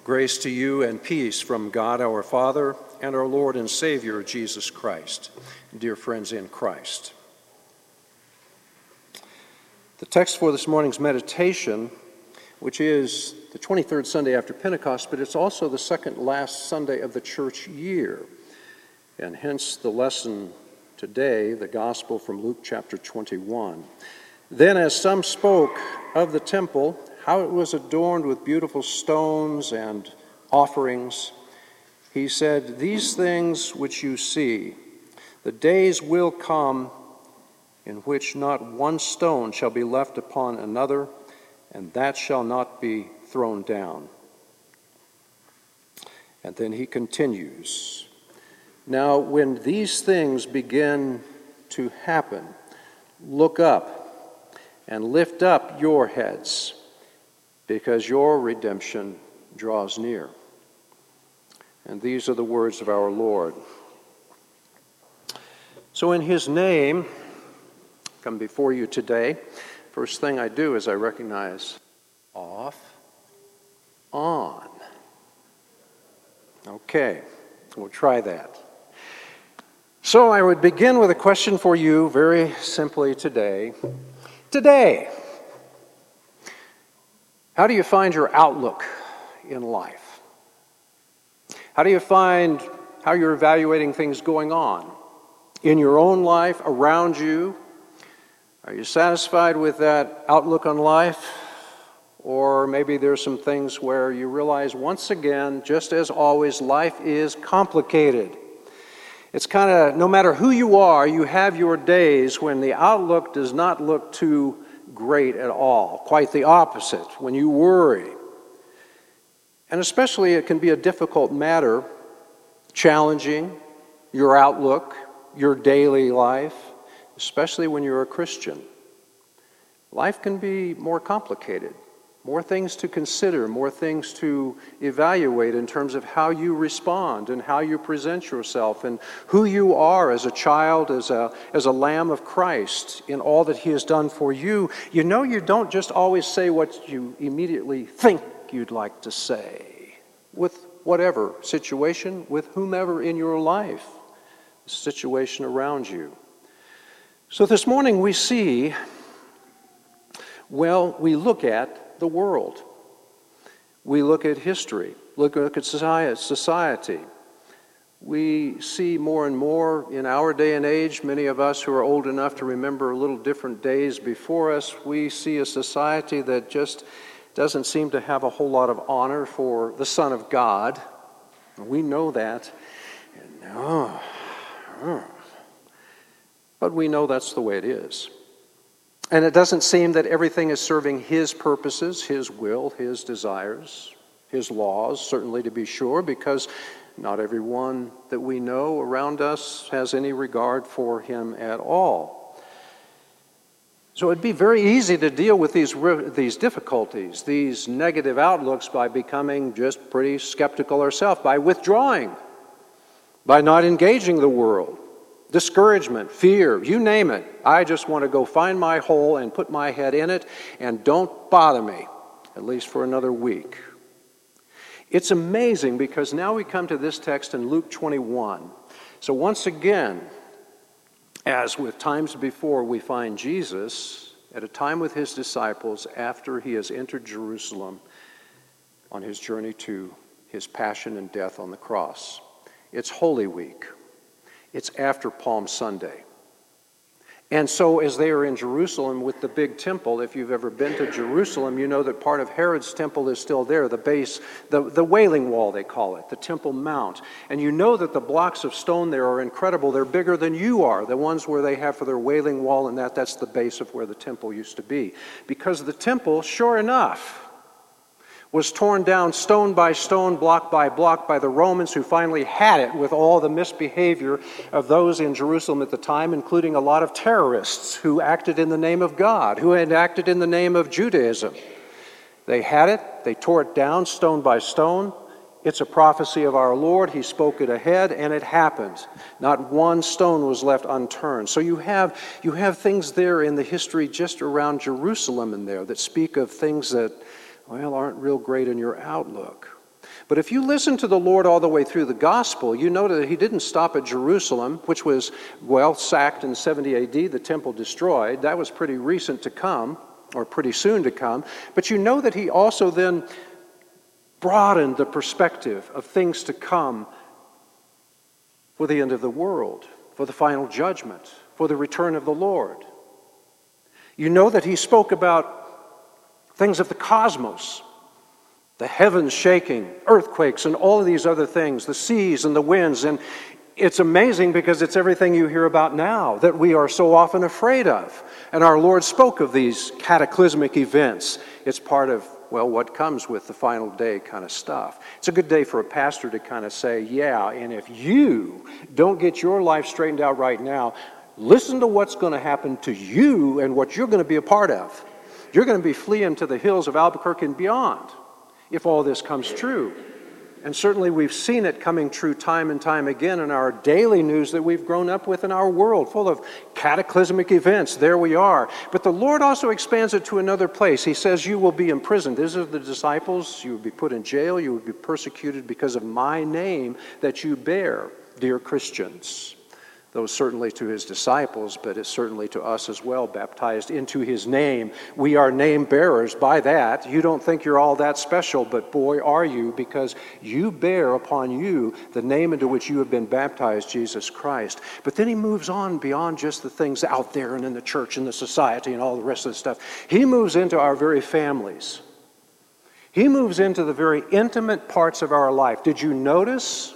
Grace to you and peace from God our Father and our Lord and Savior, Jesus Christ. Dear friends in Christ. The text for this morning's meditation, which is the 23rd Sunday after Pentecost, but it's also the second last Sunday of the church year, and hence the lesson today, the gospel from Luke chapter 21. Then as some spoke of the temple, how it was adorned with beautiful stones and offerings, he said, "These things which you see, the days will come in which not one stone shall be left upon another, and that shall not be thrown down." And then he continues, "Now when these things begin to happen, look up and lift up your heads, because your redemption draws near." And these are the words of our Lord. So in his name, come before you today. First thing I do is I recognize off, on. Okay, we'll try that. So I would begin with a question for you very simply today. Today, how do you find your outlook in life? How do you find how you're evaluating things going on in your own life, around you? Are you satisfied with that outlook on life? Or maybe there's some things where you realize once again, just as always, life is complicated. It's kind of, no matter who you are, you have your days when the outlook does not look too great at all. Quite the opposite, when you worry. And especially it can be a difficult matter, challenging your outlook, your daily life, especially when you're a Christian. Life can be more complicated, more things to consider, more things to evaluate in terms of how you respond and how you present yourself and who you are as a child, as a lamb of Christ in all that he has done for you. You know, you don't just always say what you immediately think you'd like to say with whatever situation, with whomever in your life, the situation around you. So this morning we see, we look at the world. We look at history, look at society. We see more and more in our day and age, many of us who are old enough to remember a little different days before us, we see a society that just doesn't seem to have a whole lot of honor for the Son of God. We know that. But we know that's the way it is. And it doesn't seem that everything is serving his purposes, his will, his desires, his laws, certainly to be sure, because not everyone that we know around us has any regard for him at all. So it'd be very easy to deal with these difficulties, these negative outlooks, by becoming just pretty skeptical ourselves, by withdrawing, by not engaging the world. Discouragement, fear, you name it. I just want to go find my hole and put my head in it, and don't bother me, at least for another week. It's amazing because now we come to this text in Luke 21. So once again, as with times before, we find Jesus at a time with his disciples after he has entered Jerusalem on his journey to his passion and death on the cross. It's Holy Week. It's after Palm Sunday. And so as they are in Jerusalem with the big temple, if you've ever been to Jerusalem, you know that part of Herod's temple is still there, the base, the Wailing Wall they call it, the Temple Mount. And you know that the blocks of stone there are incredible. They're bigger than you are, the ones where they have for their Wailing Wall, and that's the base of where the temple used to be. Because the temple, sure enough, was torn down stone by stone, block by block by the Romans, who finally had it with all the misbehavior of those in Jerusalem at the time, including a lot of terrorists who acted in the name of God, who had acted in the name of Judaism. They had it, they tore it down stone by stone. It's a prophecy of our Lord. He spoke it ahead, and it happened. Not one stone was left unturned. So you have things there in the history just around Jerusalem in there that speak of things that, aren't real great in your outlook. But if you listen to the Lord all the way through the gospel, you know that he didn't stop at Jerusalem, which was, well, sacked in 70 A.D., the temple destroyed. That was pretty recent to come, or pretty soon to come. But you know that he also then broadened the perspective of things to come for the end of the world, for the final judgment, for the return of the Lord. You know that he spoke about things of the cosmos, the heavens shaking, earthquakes, and all of these other things, the seas and the winds. And it's amazing because it's everything you hear about now that we are so often afraid of. And our Lord spoke of these cataclysmic events. It's part of, well, what comes with the final day kind of stuff. It's a good day for a pastor to kind of say, yeah, and if you don't get your life straightened out right now, listen to what's going to happen to you and what you're going to be a part of. You're going to be fleeing to the hills of Albuquerque and beyond if all this comes true. And certainly we've seen it coming true time and time again in our daily news that we've grown up with in our world, full of cataclysmic events. There we are. But the Lord also expands it to another place. He says, you will be imprisoned. These are the disciples. You will be put in jail. You will be persecuted because of my name that you bear, dear Christians. Those certainly to his disciples, but it's certainly to us as well, baptized into his name. We are name bearers by that. You don't think you're all that special, but boy, are you, because you bear upon you the name into which you have been baptized, Jesus Christ. But then he moves on beyond just the things out there and in the church and the society and all the rest of the stuff. He moves into our very families. He moves into the very intimate parts of our life. Did you notice?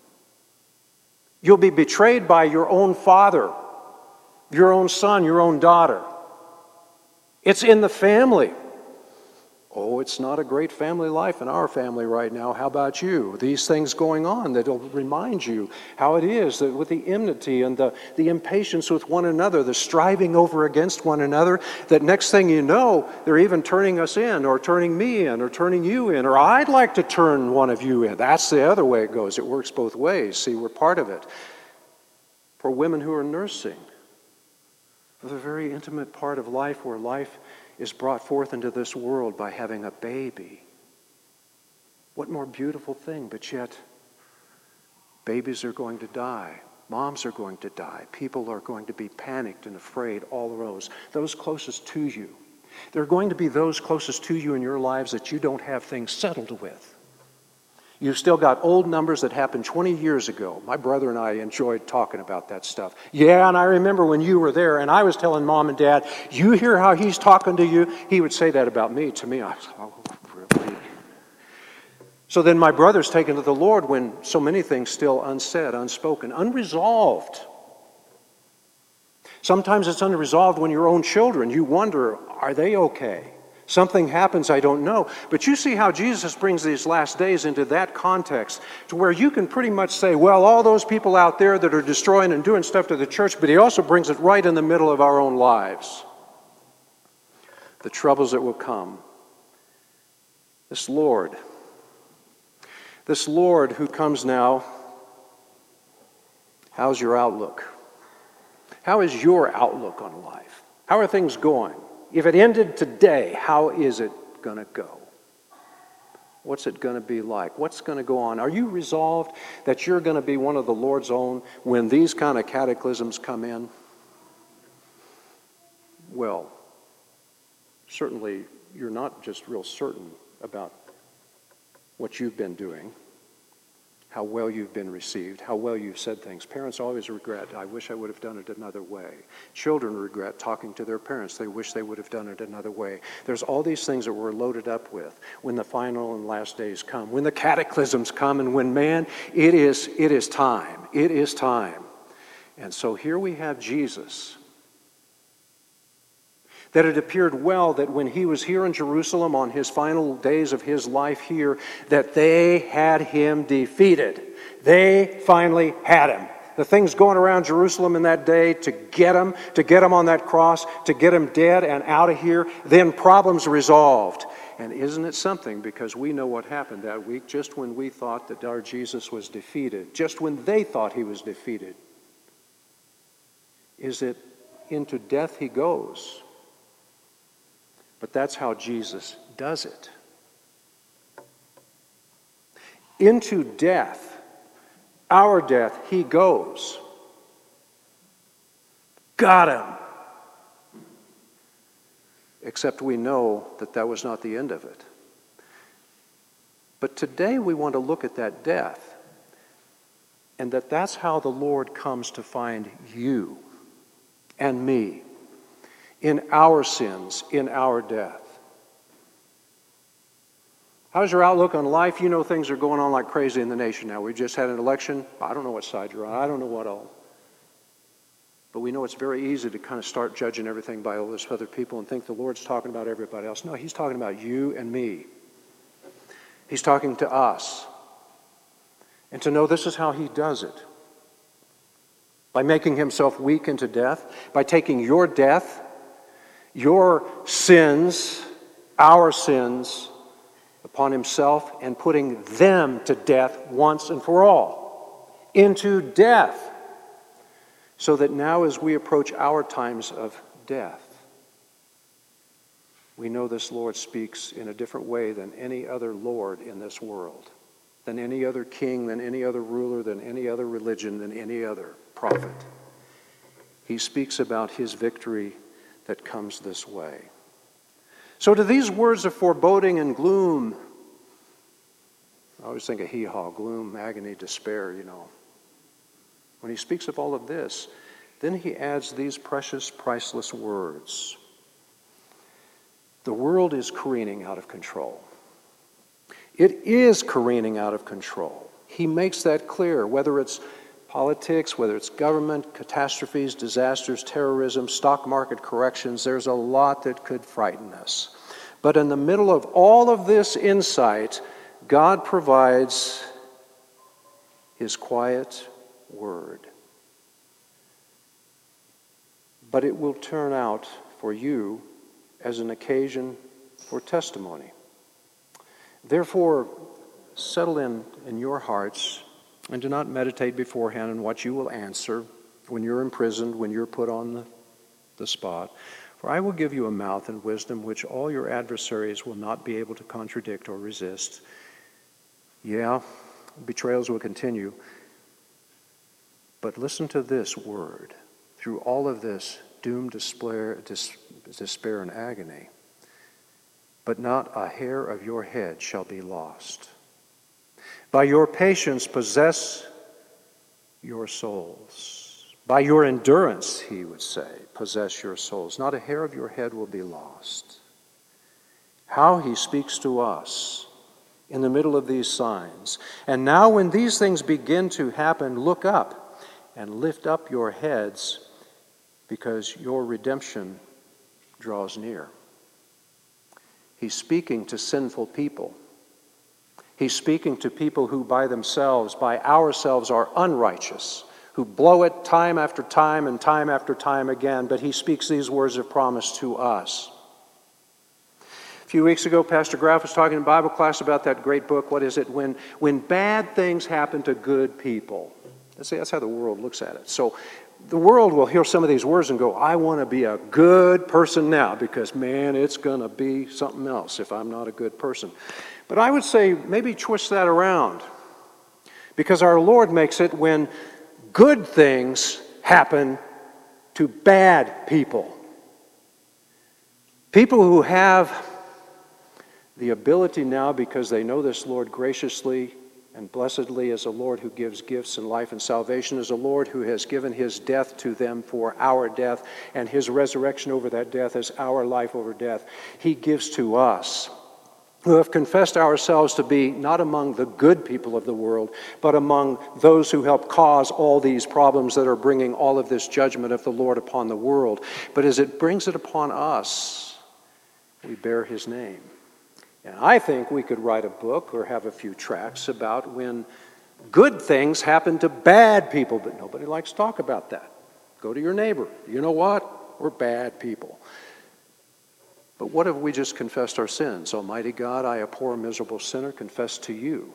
You'll be betrayed by your own father, your own son, your own daughter. It's in the family. Oh, it's not a great family life in our family right now. How about you? These things going on that'll remind you how it is that with the enmity and the impatience with one another, the striving over against one another, that next thing you know, they're even turning us in or turning me in or turning you in, or I'd like to turn one of you in. That's the other way it goes. It works both ways. See, we're part of it. For women who are nursing, the very intimate part of life where life is brought forth into this world by having a baby. What more beautiful thing, but yet babies are going to die. Moms are going to die. People are going to be panicked and afraid, all of those closest to you. There are going to be those closest to you in your lives that you don't have things settled with. You've still got old numbers that happened 20 years ago. My brother and I enjoyed talking about that stuff. Yeah, and I remember when you were there, and I was telling Mom and Dad, you hear how he's talking to you? He would say that about me, to me. I was, oh, really? So then my brother's taken to the Lord when so many things still unsaid, unspoken, unresolved. Sometimes it's unresolved when your own children, you wonder, are they okay? Something happens, I don't know. But you see how Jesus brings these last days into that context to where you can pretty much say, well, all those people out there that are destroying and doing stuff to the church, but he also brings it right in the middle of our own lives. The troubles that will come. This Lord who comes now, how's your outlook? How is your outlook on life? How are things going? If it ended today, how is it going to go? What's it going to be like? What's going to go on? Are you resolved that you're going to be one of the Lord's own when these kind of cataclysms come in? Well, certainly you're not just real certain about what you've been doing, how well you've been received, how well you've said things. Parents always regret, I wish I would have done it another way. Children regret talking to their parents. They wish they would have done it another way. There's all these things that we're loaded up with when the final and last days come, when the cataclysms come, and when, man, it is time. It is time. And so here we have Jesus. That it appeared well that when he was here in Jerusalem on his final days of his life here, that they had him defeated. They finally had him. The things going around Jerusalem in that day to get him on that cross, to get him dead and out of here, then problems resolved. And isn't it something, because we know what happened that week, just when we thought that our Jesus was defeated, just when they thought he was defeated, is it into death he goes. But that's how Jesus does it. Into death, our death, he goes. Got him. Except we know that that was not the end of it. But today we want to look at that death, and that's how the Lord comes to find you and me in our sins, in our death. How's your outlook on life? You know things are going on like crazy in the nation now. We just had an election. I don't know what side you're on. I don't know what all. But we know it's very easy to kind of start judging everything by all those other people and think the Lord's talking about everybody else. No, he's talking about you and me. He's talking to us. And to know this is how he does it. By making himself weak into death, by taking your death, your sins, our sins, upon himself and putting them to death once and for all. Into death. So that now as we approach our times of death, we know this Lord speaks in a different way than any other Lord in this world, than any other king, than any other ruler, than any other religion, than any other prophet. He speaks about his victory that comes this way. So to these words of foreboding and gloom, I always think of hee-haw, gloom, agony, despair, When he speaks of all of this, then he adds these precious, priceless words. The world is careening out of control. It is careening out of control. He makes that clear, whether it's politics, whether it's government, catastrophes, disasters, terrorism, stock market corrections, there's a lot that could frighten us. But in the middle of all of this insight, God provides his quiet word. But it will turn out for you as an occasion for testimony. Therefore, settle in your hearts and do not meditate beforehand on what you will answer when you're imprisoned, when you're put on the spot. For I will give you a mouth and wisdom which all your adversaries will not be able to contradict or resist. Yeah, betrayals will continue. But listen to this word. Through all of this, doom, despair, and agony. But not a hair of your head shall be lost. By your patience possess your souls. By your endurance, he would say, possess your souls. Not a hair of your head will be lost. How he speaks to us in the middle of these signs. And now when these things begin to happen, look up and lift up your heads, because your redemption draws near. He's speaking to sinful people. He's speaking to people who by themselves, by ourselves, are unrighteous, who blow it time after time and time after time again, but he speaks these words of promise to us. A few weeks ago, Pastor Graff was talking in Bible class about that great book, what is it? When bad things happen to good people. See, that's how the world looks at it. So the world will hear some of these words and go, I want to be a good person now, because, man, it's going to be something else if I'm not a good person. But I would say maybe twist that around, because our Lord makes it when good things happen to bad people. People who have the ability now, because they know this Lord graciously and blessedly as a Lord who gives gifts and life and salvation, as a Lord who has given his death to them for our death, and his resurrection over that death as our life over death. He gives to us, who have confessed ourselves to be not among the good people of the world, but among those who help cause all these problems that are bringing all of this judgment of the Lord upon the world. But as it brings it upon us, we bear his name. And I think we could write a book or have a few tracts about when good things happen to bad people, but nobody likes to talk about that. Go to your neighbor. You know what? We're bad people. But what if we just confessed our sins? Almighty God, I, a poor, miserable sinner, confess to you,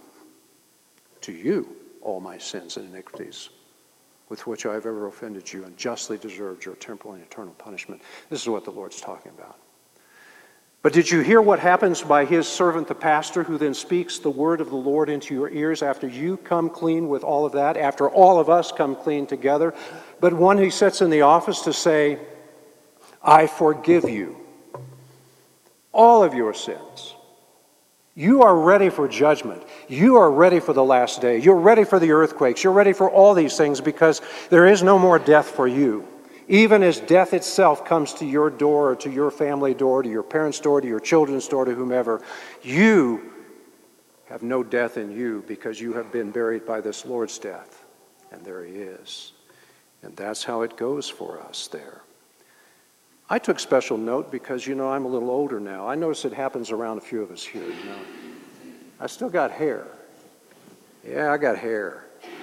all my sins and iniquities with which I have ever offended you and justly deserved your temporal and eternal punishment. This is what the Lord's talking about. But did you hear what happens by his servant, the pastor, who then speaks the word of the Lord into your ears after you come clean with all of that, after all of us come clean together? But one he sets in the office to say, I forgive you all of your sins. You are ready for judgment. You are ready for the last day. You're ready for the earthquakes. You're ready for all these things because there is no more death for you. Even as death itself comes to your door or to your family door, to your parents' door, to your children's door, to whomever, you have no death in you because you have been buried by this Lord's death. And there he is. And that's how it goes for us there. I took special note because, I'm a little older now. I notice it happens around a few of us here, I still got hair. Yeah, I got hair.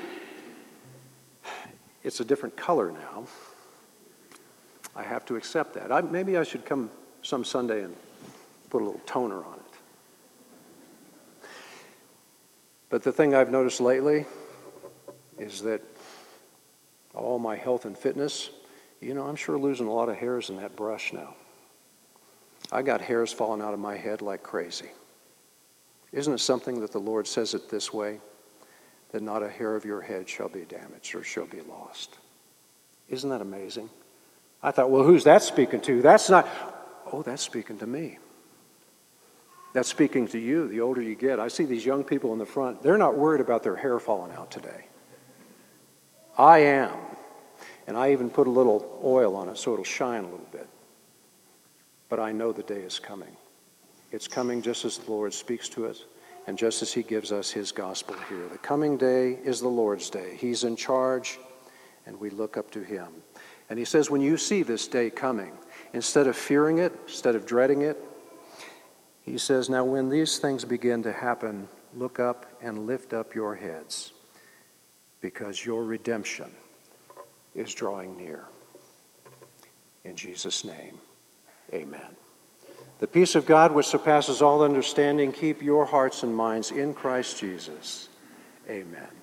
It's a different color now. I have to accept that. Maybe I should come some Sunday and put a little toner on it. But the thing I've noticed lately is that all my health and fitness, I'm sure losing a lot of hairs in that brush now. I got hairs falling out of my head like crazy. Isn't it something that the Lord says it this way? That not a hair of your head shall be damaged or shall be lost. Isn't that amazing? I thought, well, who's that speaking to? That's speaking to me. That's speaking to you the older you get. I see these young people in the front. They're not worried about their hair falling out today. I am. And I even put a little oil on it so it'll shine a little bit. But I know the day is coming. It's coming just as the Lord speaks to us and just as he gives us his gospel here. The coming day is the Lord's day. He's in charge, and we look up to him. And he says, when you see this day coming, instead of fearing it, instead of dreading it, he says, now when these things begin to happen, look up and lift up your heads, because your redemption is drawing near. In Jesus' name, amen. The peace of God, which surpasses all understanding, keep your hearts and minds in Christ Jesus. Amen.